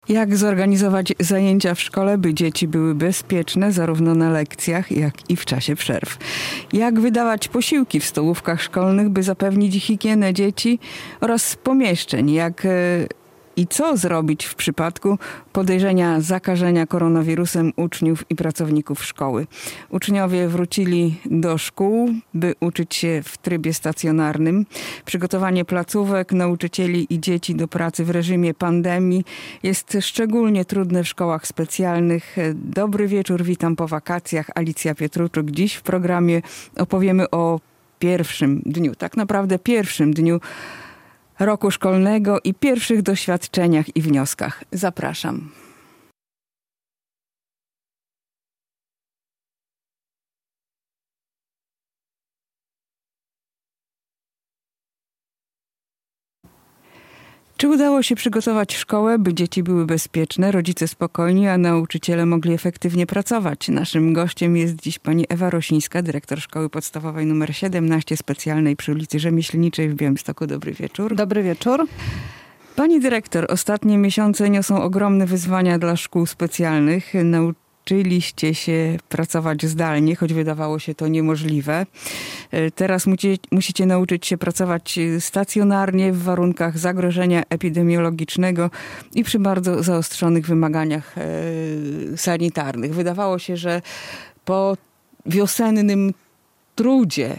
Jak zorganizować zajęcia w szkole, by dzieci były bezpieczne zarówno na lekcjach, jak i w czasie przerw? Jak wydawać posiłki w stołówkach szkolnych, by zapewnić higienę dzieci oraz pomieszczeń? I co zrobić w przypadku podejrzenia zakażenia koronawirusem uczniów i pracowników szkoły? Uczniowie wrócili do szkół, by uczyć się w trybie stacjonarnym. Przygotowanie placówek, nauczycieli i dzieci do pracy w reżimie pandemii jest szczególnie trudne w szkołach specjalnych. Dobry wieczór, witam po wakacjach. Alicja Pietruczuk. Dziś w programie opowiemy o pierwszym dniu, tak naprawdę pierwszym dniu roku szkolnego i pierwszych doświadczeniach i wnioskach. Zapraszam. Czy udało się przygotować szkołę, by dzieci były bezpieczne, rodzice spokojni, a nauczyciele mogli efektywnie pracować? Naszym gościem jest dziś pani Ewa Rosińska, dyrektor Szkoły Podstawowej nr 17 specjalnej przy ulicy Rzemieślniczej w Białymstoku. Dobry wieczór. Dobry wieczór. Pani dyrektor, ostatnie miesiące niosą ogromne wyzwania dla szkół specjalnych. Nauczyliście się pracować zdalnie, choć wydawało się to niemożliwe. Teraz musicie nauczyć się pracować stacjonarnie w warunkach zagrożenia epidemiologicznego i przy bardzo zaostrzonych wymaganiach sanitarnych. Wydawało się, że po wiosennym trudzie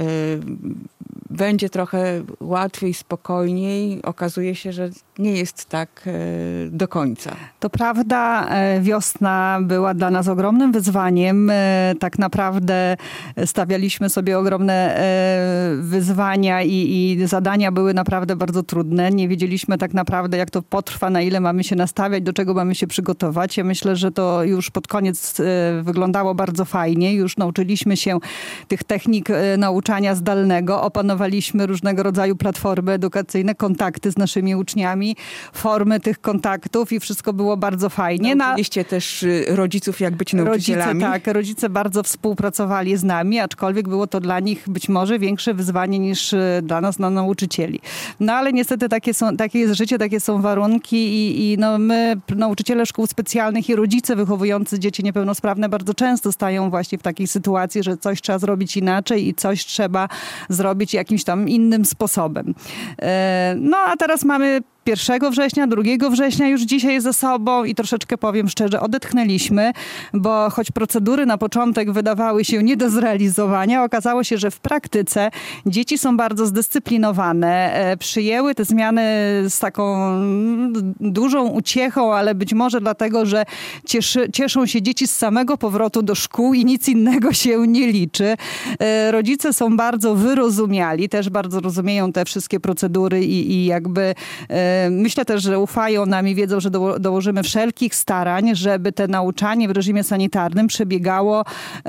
będzie trochę łatwiej, spokojniej. Okazuje się, że nie jest tak do końca. To prawda, wiosna była dla nas ogromnym wyzwaniem. Tak naprawdę stawialiśmy sobie ogromne wyzwania i zadania były naprawdę bardzo trudne. Nie wiedzieliśmy tak naprawdę, jak to potrwa, na ile mamy się nastawiać, do czego mamy się przygotować. Ja myślę, że to już pod koniec wyglądało bardzo fajnie. Już nauczyliśmy się tych technik nauczania zdalnego. Opanowaliśmy różnego rodzaju platformy edukacyjne, kontakty z naszymi uczniami, formy tych kontaktów i wszystko było bardzo fajnie. Nauczyliście też rodziców, jak być nauczycielami? Rodzice bardzo współpracowali z nami, aczkolwiek było to dla nich być może większe wyzwanie niż dla nas, nauczycieli. No ale niestety takie jest życie, takie są warunki i my, nauczyciele szkół specjalnych i rodzice wychowujący dzieci niepełnosprawne bardzo często stają właśnie w takiej sytuacji, że coś trzeba zrobić inaczej i coś trzeba zrobić jakimś tam innym sposobem. No a teraz mamy 1 września, 2 września już dzisiaj za sobą i troszeczkę powiem szczerze, odetchnęliśmy, bo choć procedury na początek wydawały się nie do zrealizowania, okazało się, że w praktyce dzieci są bardzo zdyscyplinowane, przyjęły te zmiany z taką dużą uciechą, ale być może dlatego, że cieszą się dzieci z samego powrotu do szkół i nic innego się nie liczy. Rodzice są bardzo wyrozumiali, też bardzo rozumieją te wszystkie procedury i jakby myślę też, że ufają nam i wiedzą, że dołożymy wszelkich starań, żeby te nauczanie w reżimie sanitarnym przebiegało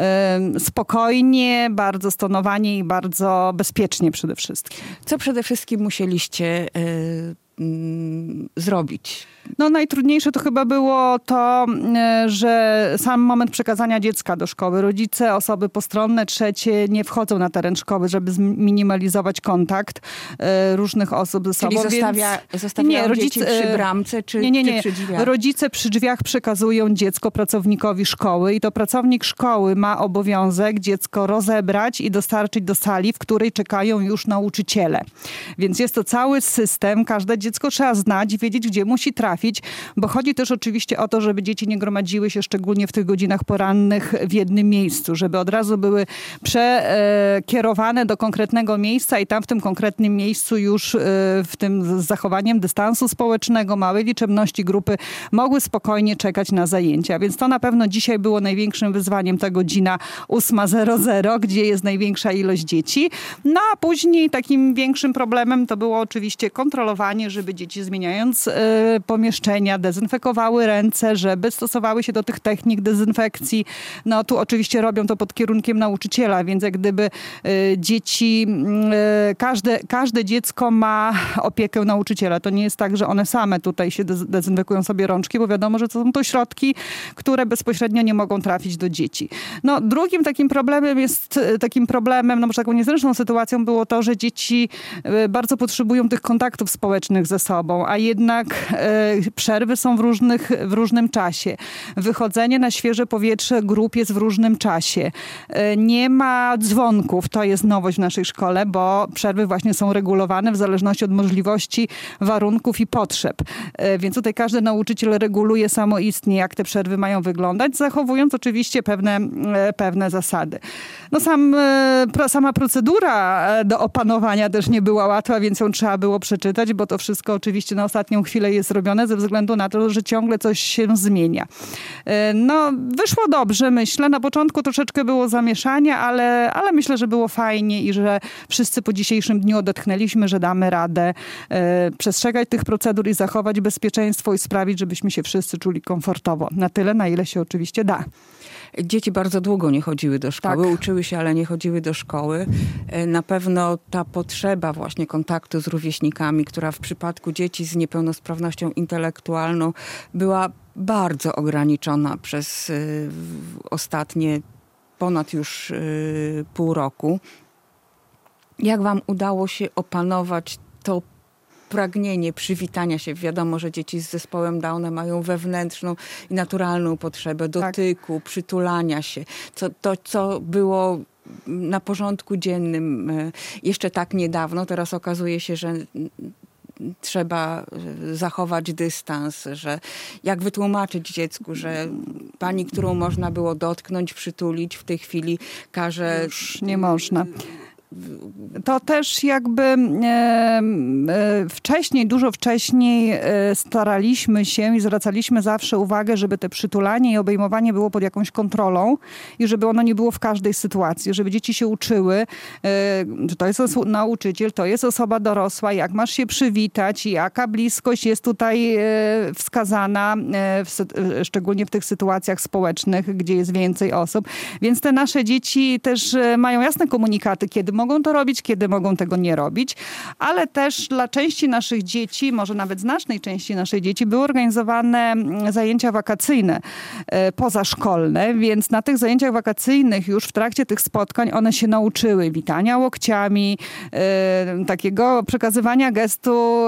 spokojnie, bardzo stonowanie i bardzo bezpiecznie przede wszystkim. Co przede wszystkim musieliście zrobić? Najtrudniejsze to chyba było to, że sam moment przekazania dziecka do szkoły. Rodzice, osoby postronne, trzecie nie wchodzą na teren szkoły, żeby zminimalizować kontakt różnych osób ze sobą. Czyli zostawiają dzieci przy bramce czy przy drzwiach? Rodzice przy drzwiach przekazują dziecko pracownikowi szkoły i to pracownik szkoły ma obowiązek dziecko rozebrać i dostarczyć do sali, w której czekają już nauczyciele. Więc jest to cały system. Każde dziecko trzeba znać i wiedzieć, gdzie musi trafić, bo chodzi też oczywiście o to, żeby dzieci nie gromadziły się szczególnie w tych godzinach porannych w jednym miejscu, żeby od razu były przekierowane do konkretnego miejsca i tam w tym konkretnym miejscu już w tym z zachowaniem dystansu społecznego, małej liczebności grupy mogły spokojnie czekać na zajęcia. Więc to na pewno dzisiaj było największym wyzwaniem, ta godzina 8:00, gdzie jest największa ilość dzieci. No a później takim większym problemem to było oczywiście kontrolowanie, żeby dzieci zmieniając pomieszczenia dezynfekowały ręce, żeby stosowały się do tych technik dezynfekcji. Tu oczywiście robią to pod kierunkiem nauczyciela, więc jak gdyby dzieci, każde dziecko ma opiekę nauczyciela. To nie jest tak, że one same tutaj się dezynfekują sobie rączki, bo wiadomo, że to są to środki, które bezpośrednio nie mogą trafić do dzieci. Drugim takim problemem, może taką niezręczną sytuacją było to, że dzieci bardzo potrzebują tych kontaktów społecznych ze sobą, a jednak przerwy są w różnym czasie. Wychodzenie na świeże powietrze grup jest w różnym czasie. Nie ma dzwonków, to jest nowość w naszej szkole, bo przerwy właśnie są regulowane w zależności od możliwości, warunków i potrzeb. Więc tutaj każdy nauczyciel reguluje samoistnie, jak te przerwy mają wyglądać, zachowując oczywiście pewne zasady. No sama procedura do opanowania też nie była łatwa, więc ją trzeba było przeczytać, bo to wszystko oczywiście na ostatnią chwilę jest robione ze względu na to, że ciągle coś się zmienia. No, wyszło dobrze, myślę. Na początku troszeczkę było zamieszania, ale myślę, że było fajnie i że wszyscy po dzisiejszym dniu odetchnęliśmy, że damy radę przestrzegać tych procedur i zachować bezpieczeństwo i sprawić, żebyśmy się wszyscy czuli komfortowo. Na tyle, na ile się oczywiście da. Dzieci bardzo długo nie chodziły do szkoły, Tak. uczyły się, ale nie chodziły do szkoły. Na pewno ta potrzeba właśnie kontaktu z rówieśnikami, która w przypadku dzieci z niepełnosprawnością intelektualną była bardzo ograniczona przez ostatnie ponad już pół roku. Jak wam udało się opanować to pragnienie przywitania się? Wiadomo, że dzieci z zespołem Downa mają wewnętrzną i naturalną potrzebę dotyku, przytulania się. Co było na porządku dziennym jeszcze tak niedawno. Teraz okazuje się, że trzeba zachować dystans, że jak wytłumaczyć dziecku, że pani, którą można było dotknąć, przytulić, w tej chwili każe... Już nie można. To też jakby dużo wcześniej staraliśmy się i zwracaliśmy zawsze uwagę, żeby te przytulanie i obejmowanie było pod jakąś kontrolą i żeby ono nie było w każdej sytuacji, żeby dzieci się uczyły, że to jest nauczyciel, to jest osoba dorosła, jak masz się przywitać, jaka bliskość jest tutaj wskazana, szczególnie w tych sytuacjach społecznych, gdzie jest więcej osób. Więc te nasze dzieci też mają jasne komunikaty, kiedy mogą to robić, kiedy mogą tego nie robić, ale też dla części naszych dzieci, może nawet znacznej części naszych dzieci, były organizowane zajęcia wakacyjne, pozaszkolne, więc na tych zajęciach wakacyjnych już w trakcie tych spotkań one się nauczyły witania łokciami, takiego przekazywania gestu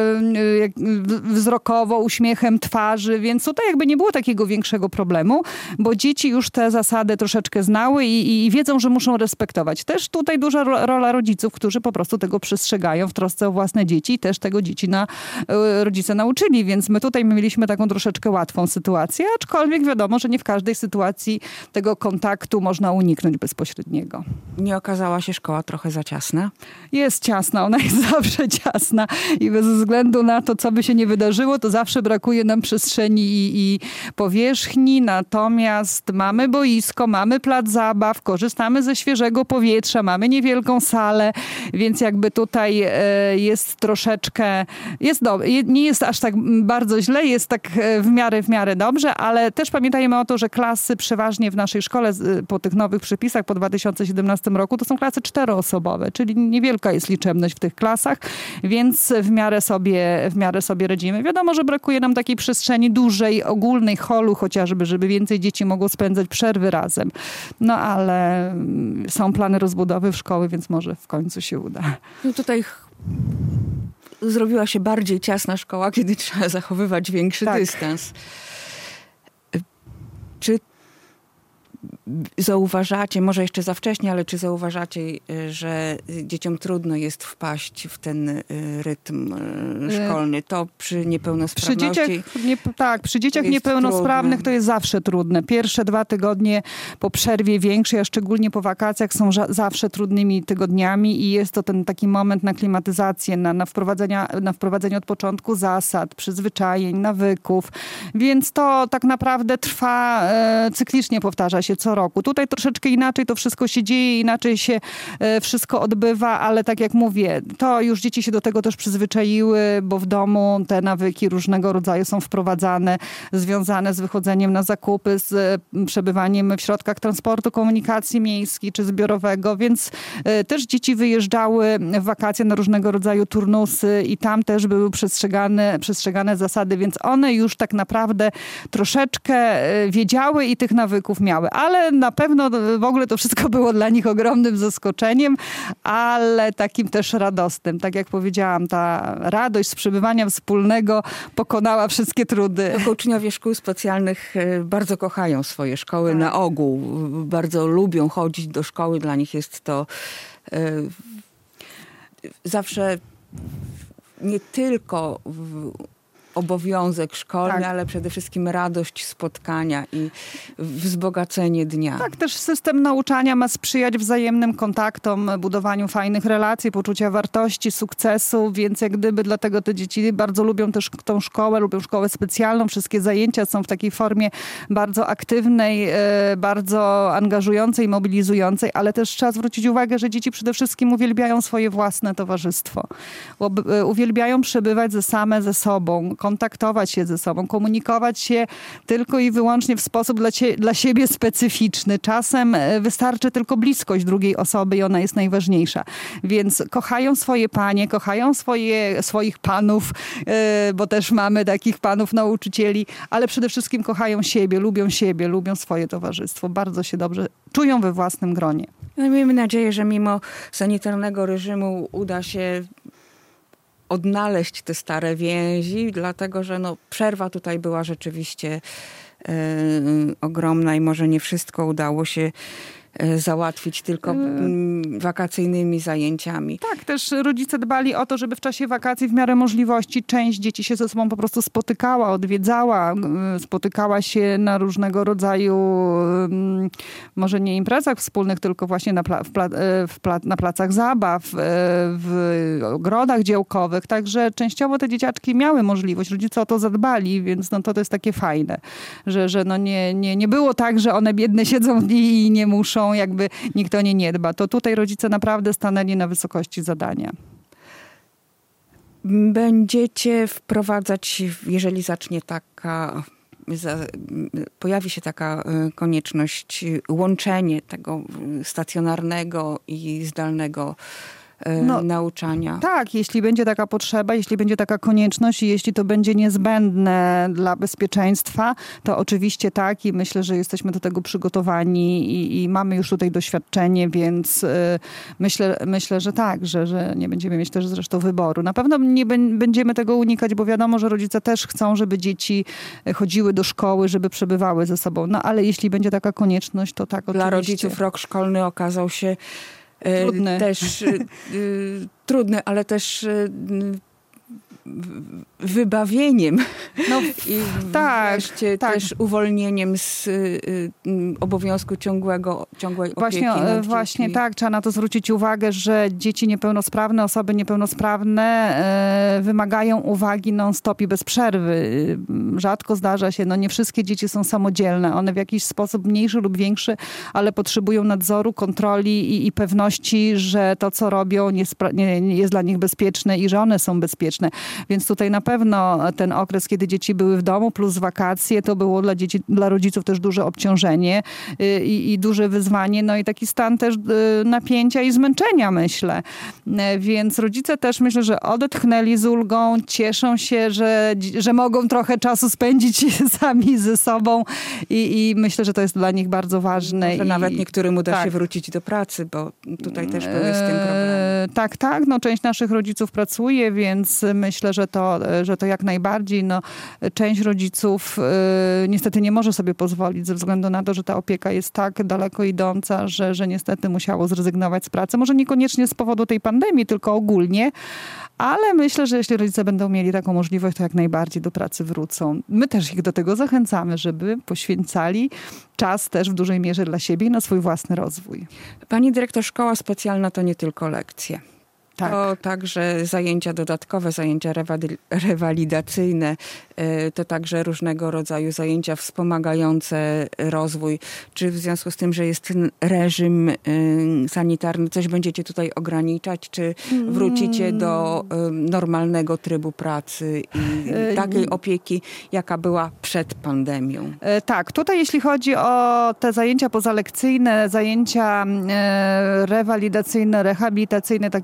wzrokowo, uśmiechem twarzy, więc tutaj jakby nie było takiego większego problemu, bo dzieci już te zasady troszeczkę znały i wiedzą, że muszą respektować. Też tutaj duża rola rodziców, którzy po prostu tego przestrzegają w trosce o własne dzieci i też tego rodzice nauczyli, więc my tutaj mieliśmy taką troszeczkę łatwą sytuację, aczkolwiek wiadomo, że nie w każdej sytuacji tego kontaktu można uniknąć bezpośredniego. Nie okazała się szkoła trochę za ciasna? Jest ciasna, ona jest zawsze ciasna i bez względu na to, co by się nie wydarzyło, to zawsze brakuje nam przestrzeni i powierzchni, natomiast mamy boisko, mamy plac zabaw, korzystamy ze świeżego powietrza, mamy niewielką salę, więc jakby tutaj jest troszeczkę, nie jest aż tak bardzo źle, jest tak w miarę dobrze, ale też pamiętajmy o to, że klasy przeważnie w naszej szkole po tych nowych przepisach po 2017 roku to są klasy 4-osobowe, czyli niewielka jest liczebność w tych klasach, więc w miarę sobie radzimy. Wiadomo, że brakuje nam takiej przestrzeni dużej, ogólnej holu chociażby, żeby więcej dzieci mogło spędzać przerwy razem. No ale są plany rozbudowy w szkoły, więc może w końcu się uda. No tutaj zrobiła się bardziej ciasna szkoła, kiedy trzeba zachowywać większy dystans. Czy zauważacie, może jeszcze za wcześnie, ale czy zauważacie, że dzieciom trudno jest wpaść w ten rytm szkolny? To przy niepełnosprawności... Przy dzieciach niepełnosprawnych trudne. To jest zawsze trudne. Pierwsze 2 tygodnie po przerwie większej, a szczególnie po wakacjach są zawsze trudnymi tygodniami i jest to ten taki moment na klimatyzację, na wprowadzenie od początku zasad, przyzwyczajeń, nawyków. Więc to tak naprawdę trwa, cyklicznie powtarza się co roku. Tutaj troszeczkę inaczej to wszystko się dzieje, inaczej się wszystko odbywa, ale tak jak mówię, to już dzieci się do tego też przyzwyczaiły, bo w domu te nawyki różnego rodzaju są wprowadzane, związane z wychodzeniem na zakupy, z przebywaniem w środkach transportu, komunikacji miejskiej czy zbiorowego, więc też dzieci wyjeżdżały w wakacje na różnego rodzaju turnusy i tam też były przestrzegane zasady, więc one już tak naprawdę troszeczkę wiedziały i tych nawyków miały, ale na pewno w ogóle to wszystko było dla nich ogromnym zaskoczeniem, ale takim też radosnym. Tak jak powiedziałam, ta radość z przebywania wspólnego pokonała wszystkie trudy. Uczniowie szkół specjalnych bardzo kochają swoje szkoły na ogół. Bardzo lubią chodzić do szkoły. Dla nich jest to zawsze nie tylko obowiązek szkolny, ale przede wszystkim radość spotkania i wzbogacenie dnia. Tak, też system nauczania ma sprzyjać wzajemnym kontaktom, budowaniu fajnych relacji, poczucia wartości, sukcesu, więc jak gdyby dlatego te dzieci bardzo lubią też tą szkołę, lubią szkołę specjalną. Wszystkie zajęcia są w takiej formie bardzo aktywnej, bardzo angażującej, mobilizującej, ale też trzeba zwrócić uwagę, że dzieci przede wszystkim uwielbiają swoje własne towarzystwo. Uwielbiają przebywać ze sobą, kontaktować się ze sobą, komunikować się tylko i wyłącznie w sposób dla siebie specyficzny. Czasem wystarczy tylko bliskość drugiej osoby i ona jest najważniejsza. Więc kochają swoje panie, kochają swoich panów, bo też mamy takich panów nauczycieli, ale przede wszystkim kochają siebie, lubią swoje towarzystwo. Bardzo się dobrze czują we własnym gronie. No, miejmy nadzieję, że mimo sanitarnego reżimu uda się odnaleźć te stare więzi, dlatego że przerwa tutaj była rzeczywiście ogromna i może nie wszystko udało się załatwić tylko wakacyjnymi zajęciami. Tak, też rodzice dbali o to, żeby w czasie wakacji w miarę możliwości część dzieci się ze sobą po prostu spotykała, odwiedzała, spotykała się na różnego rodzaju, może nie imprezach wspólnych, tylko właśnie na placach zabaw, w ogrodach działkowych. Także częściowo te dzieciaczki miały możliwość, rodzice o to zadbali, więc to jest takie fajne, że nie było tak, że one biedne siedzą i nie muszą, jakby nikt o nie nie dba. To tutaj rodzice naprawdę stanęli na wysokości zadania. Będziecie wprowadzać, jeżeli pojawi się taka konieczność, łączenie tego stacjonarnego i zdalnego nauczania. Tak, jeśli będzie taka potrzeba, jeśli będzie taka konieczność i jeśli to będzie niezbędne dla bezpieczeństwa, to oczywiście tak i myślę, że jesteśmy do tego przygotowani i mamy już tutaj doświadczenie, więc myślę, że tak, że nie będziemy mieć też zresztą wyboru. Na pewno nie będziemy tego unikać, bo wiadomo, że rodzice też chcą, żeby dzieci chodziły do szkoły, żeby przebywały ze sobą. Ale jeśli będzie taka konieczność, to tak, oczywiście. Dla rodziców rok szkolny okazał się trudny, ale też wybawieniem i wreszcie też uwolnieniem z obowiązku ciągłej opieki nad Właśnie tak, trzeba na to zwrócić uwagę, że dzieci niepełnosprawne, osoby niepełnosprawne wymagają uwagi non-stop i bez przerwy. Rzadko zdarza się, nie wszystkie dzieci są samodzielne. One w jakiś sposób mniejszy lub większy, ale potrzebują nadzoru, kontroli i pewności, że to, co robią, nie jest dla nich bezpieczne i że one są bezpieczne. Więc tutaj na pewno ten okres, kiedy dzieci były w domu plus wakacje, to było dla rodziców też duże obciążenie i duże wyzwanie, i taki stan też napięcia i zmęczenia, myślę. Więc rodzice też myślę, że odetchnęli z ulgą, cieszą się, że mogą trochę czasu spędzić sami ze sobą i myślę, że to jest dla nich bardzo ważne. Że nawet niektórym uda się wrócić do pracy, bo tutaj też były z tym problemy. Tak. Część naszych rodziców pracuje, więc myślę, że to jak najbardziej. Część rodziców niestety nie może sobie pozwolić ze względu na to, że ta opieka jest tak daleko idąca, że niestety musiało zrezygnować z pracy. Może niekoniecznie z powodu tej pandemii, tylko ogólnie, ale myślę, że jeśli rodzice będą mieli taką możliwość, to jak najbardziej do pracy wrócą. My też ich do tego zachęcamy, żeby poświęcali czas też w dużej mierze dla siebie i na swój własny rozwój. Pani dyrektor, szkoła specjalna to nie tylko lekcje. Tak. To także zajęcia dodatkowe, zajęcia rewalidacyjne, to także różnego rodzaju zajęcia wspomagające rozwój. Czy w związku z tym, że jest ten reżim sanitarny, coś będziecie tutaj ograniczać? Czy wrócicie do normalnego trybu pracy i takiej opieki, jaka była przed pandemią? Tak, tutaj jeśli chodzi o te zajęcia pozalekcyjne, zajęcia rewalidacyjne, rehabilitacyjne, takie typowo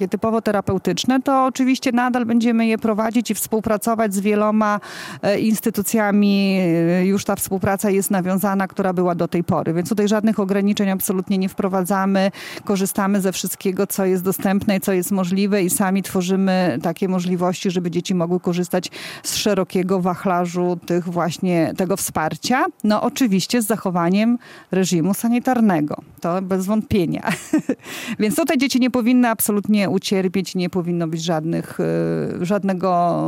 psychoterapeutyczne, to oczywiście nadal będziemy je prowadzić i współpracować z wieloma instytucjami. Już ta współpraca jest nawiązana, która była do tej pory. Więc tutaj żadnych ograniczeń absolutnie nie wprowadzamy. Korzystamy ze wszystkiego, co jest dostępne i co jest możliwe i sami tworzymy takie możliwości, żeby dzieci mogły korzystać z szerokiego wachlarzu tego wsparcia. No oczywiście z zachowaniem reżimu sanitarnego. To bez wątpienia. Więc tutaj dzieci nie powinny absolutnie ucierpieć, nie powinno być żadnego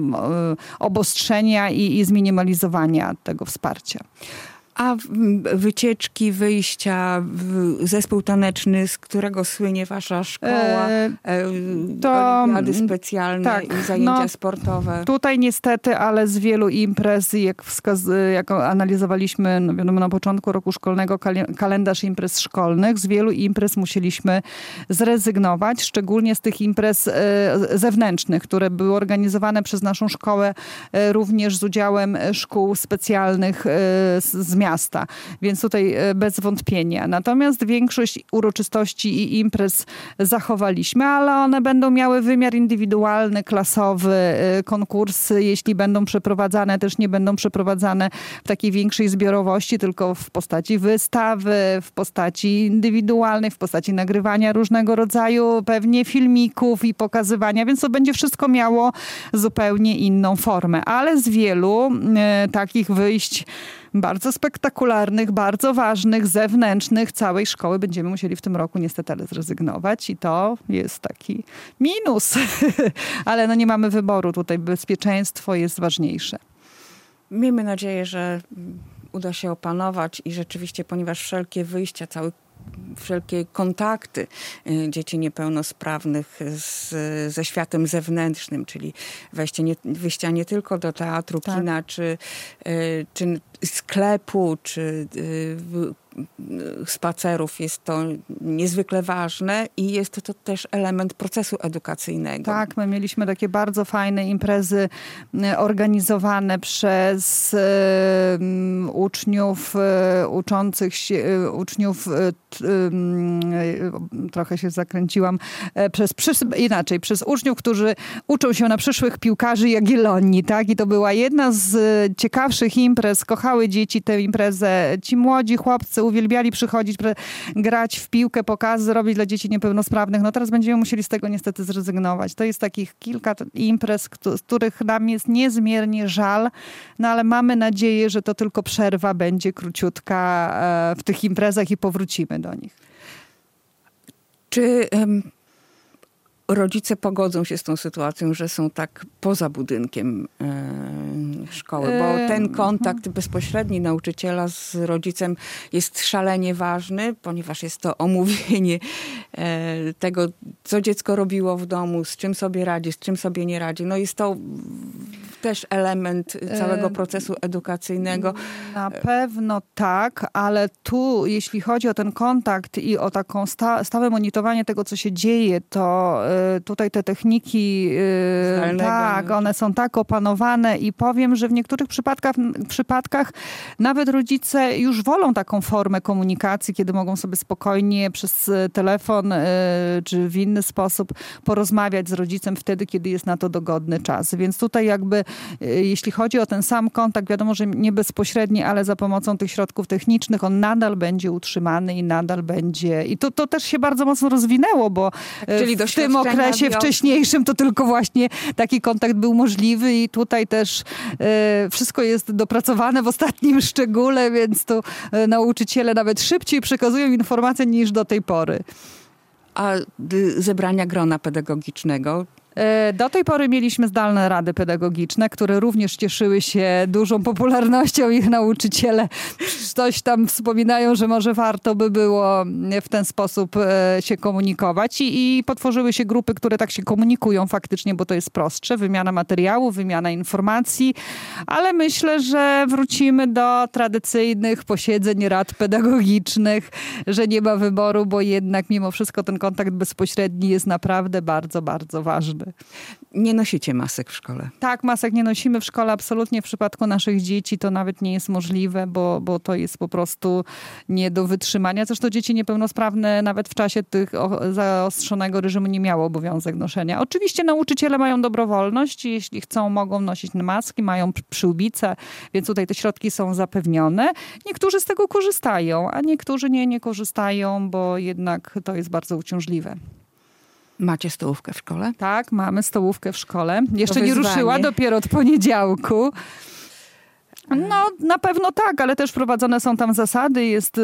obostrzenia i zminimalizowania tego wsparcia. A wycieczki, wyjścia, zespół taneczny, z którego słynie wasza szkoła, olimpiady specjalne i zajęcia sportowe? Tutaj niestety, ale z wielu imprez, jak analizowaliśmy wiadomo, na początku roku szkolnego kalendarz imprez szkolnych, z wielu imprez musieliśmy zrezygnować, szczególnie z tych imprez zewnętrznych, które były organizowane przez naszą szkołę również z udziałem szkół specjalnych z miasta, więc tutaj bez wątpienia. Natomiast większość uroczystości i imprez zachowaliśmy, ale one będą miały wymiar indywidualny, klasowy, konkursy, jeśli będą przeprowadzane, też nie będą przeprowadzane w takiej większej zbiorowości, tylko w postaci wystawy, w postaci indywidualnej, w postaci nagrywania różnego rodzaju pewnie filmików i pokazywania, więc to będzie wszystko miało zupełnie inną formę. Ale z wielu takich wyjść bardzo spektakularnych, bardzo ważnych, zewnętrznych całej szkoły będziemy musieli w tym roku niestety zrezygnować i to jest taki minus. Ale nie mamy wyboru. Tutaj bezpieczeństwo jest ważniejsze. Miejmy nadzieję, że uda się opanować i rzeczywiście, ponieważ wszelkie wyjścia, wszelkie kontakty dzieci niepełnosprawnych ze światem zewnętrznym, czyli wyjścia nie tylko do teatru, kina, czy sklepu, czy spacerów, jest to niezwykle ważne i jest to też element procesu edukacyjnego. Tak, my mieliśmy takie bardzo fajne imprezy organizowane przez uczniów uczących się, trochę się zakręciłam, przez uczniów, którzy uczą się na przyszłych piłkarzy Jagiellonii, tak? I to była jedna z ciekawszych imprez, kochały dzieci tę imprezę. Ci młodzi chłopcy uwielbiali przychodzić, grać w piłkę, pokazy robić dla dzieci niepełnosprawnych. No teraz będziemy musieli z tego niestety zrezygnować. To jest takich kilka imprez, z których nam jest niezmiernie żal, no ale mamy nadzieję, że to tylko przerwa będzie króciutka w tych imprezach i powrócimy do nich. Czy rodzice pogodzą się z tą sytuacją, że są tak poza budynkiem szkoły? Bo ten kontakt bezpośredni nauczyciela z rodzicem jest szalenie ważny, ponieważ jest to omówienie tego, co dziecko robiło w domu, z czym sobie radzi, z czym sobie nie radzi. No jest to też element całego procesu edukacyjnego. Na pewno tak, ale tu, jeśli chodzi o ten kontakt i o taką stałe monitorowanie tego, co się dzieje, to tutaj te techniki, tak, one są tak opanowane i powiem, że w niektórych przypadkach nawet rodzice już wolą taką formę komunikacji, kiedy mogą sobie spokojnie przez telefon czy w inny sposób porozmawiać z rodzicem wtedy, kiedy jest na to dogodny czas. Więc tutaj jakby, jeśli chodzi o ten sam kontakt, wiadomo, że nie bezpośredni, ale za pomocą tych środków technicznych on nadal będzie utrzymany i nadal będzie. I to też się bardzo mocno rozwinęło, bo tak, czyli w tym okresie wcześniejszym to tylko właśnie taki kontakt był możliwy i tutaj też wszystko jest dopracowane w ostatnim szczególe, więc tu nauczyciele nawet szybciej przekazują informacje niż do tej pory. A zebrania grona pedagogicznego? Do tej pory mieliśmy zdalne rady pedagogiczne, które również cieszyły się dużą popularnością. Ich nauczyciele coś tam wspominają, że może warto by było w ten sposób się komunikować. I potworzyły się grupy, które tak się komunikują faktycznie, bo to jest prostsze. Wymiana materiałów, wymiana informacji. Ale myślę, że wrócimy do tradycyjnych posiedzeń rad pedagogicznych, że nie ma wyboru, bo jednak mimo wszystko ten kontakt bezpośredni jest naprawdę bardzo, bardzo ważny. Nie nosicie masek w szkole? Tak, masek nie nosimy w szkole absolutnie. W przypadku naszych dzieci to nawet nie jest możliwe, bo to jest po prostu nie do wytrzymania. Zresztą dzieci niepełnosprawne nawet w czasie tych zaostrzonego reżimu nie miały obowiązek noszenia. Oczywiście nauczyciele mają dobrowolność, jeśli chcą, mogą nosić maski, mają przyłbice, więc tutaj te środki są zapewnione. Niektórzy z tego korzystają, a niektórzy nie korzystają, bo jednak to jest bardzo uciążliwe. Macie stołówkę w szkole? Tak, mamy stołówkę w szkole. Jeszcze nie ruszyła, dopiero od poniedziałku. No, na pewno tak, ale też wprowadzone są tam zasady, jest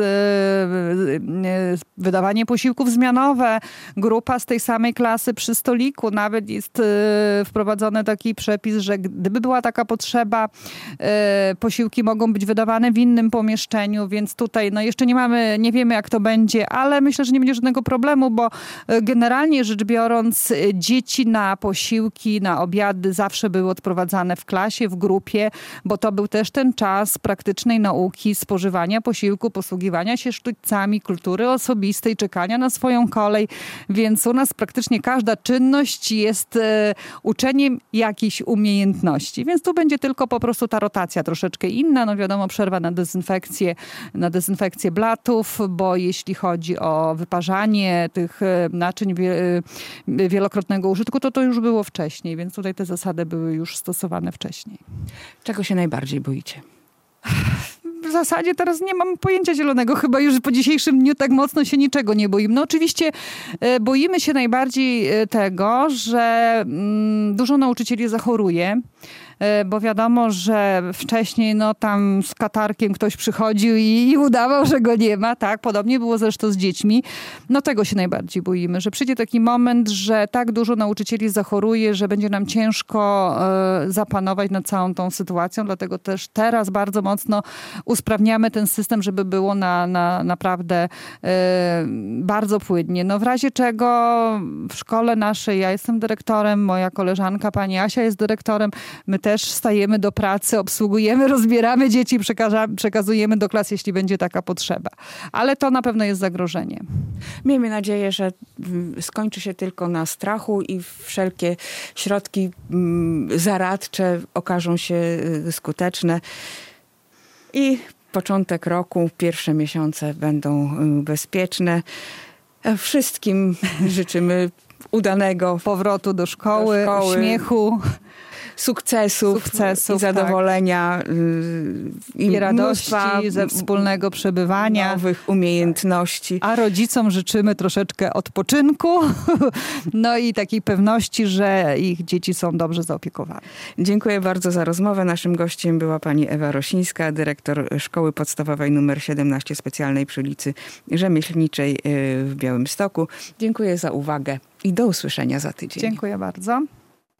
wydawanie posiłków zmianowe, grupa z tej samej klasy przy stoliku, nawet jest wprowadzony taki przepis, że gdyby była taka potrzeba, posiłki mogą być wydawane w innym pomieszczeniu, więc tutaj no jeszcze nie wiemy jak to będzie, ale myślę, że nie będzie żadnego problemu, bo generalnie rzecz biorąc dzieci na posiłki, na obiady zawsze były odprowadzane w klasie, w grupie, bo to był też ten czas praktycznej nauki, spożywania posiłku, posługiwania się sztućcami, kultury osobistej, czekania na swoją kolej, więc u nas praktycznie każda czynność jest uczeniem jakichś umiejętności, więc tu będzie tylko po prostu ta rotacja troszeczkę inna, no wiadomo, przerwa na dezynfekcję blatów, bo jeśli chodzi o wyparzanie tych naczyń wielokrotnego użytku, to już było wcześniej, więc tutaj te zasady były już stosowane wcześniej. Czego się najbardziej boicie? W zasadzie teraz nie mam pojęcia zielonego. Chyba już po dzisiejszym dniu tak mocno się niczego nie boimy. No oczywiście boimy się najbardziej tego, że dużo nauczycieli zachoruje, bo wiadomo, że wcześniej no tam z katarkiem ktoś przychodził i udawał, że go nie ma. Tak, podobnie było zresztą z dziećmi. No tego się najbardziej boimy, że przyjdzie taki moment, że tak dużo nauczycieli zachoruje, że będzie nam ciężko zapanować nad całą tą sytuacją. Dlatego też teraz bardzo mocno usprawniamy ten system, żeby było naprawdę bardzo płynnie. No w razie czego w szkole naszej, ja jestem dyrektorem, moja koleżanka pani Asia jest dyrektorem, my też stajemy do pracy, obsługujemy, rozbieramy dzieci, przekazujemy do klas, jeśli będzie taka potrzeba. Ale to na pewno jest zagrożenie. Miejmy nadzieję, że skończy się tylko na strachu i wszelkie środki zaradcze okażą się skuteczne. I początek roku, pierwsze miesiące będą bezpieczne. Wszystkim życzymy udanego powrotu do szkoły, uśmiechu. Sukcesów i zadowolenia. Tak. I radości ze wspólnego przebywania. Nowych umiejętności. A rodzicom życzymy troszeczkę odpoczynku. No i takiej pewności, że ich dzieci są dobrze zaopiekowane. Dziękuję bardzo za rozmowę. Naszym gościem była pani Ewa Rosińska, dyrektor Szkoły Podstawowej nr 17 specjalnej przy ulicy Rzemieślniczej w Białymstoku. Dziękuję za uwagę i do usłyszenia za tydzień. Dziękuję bardzo.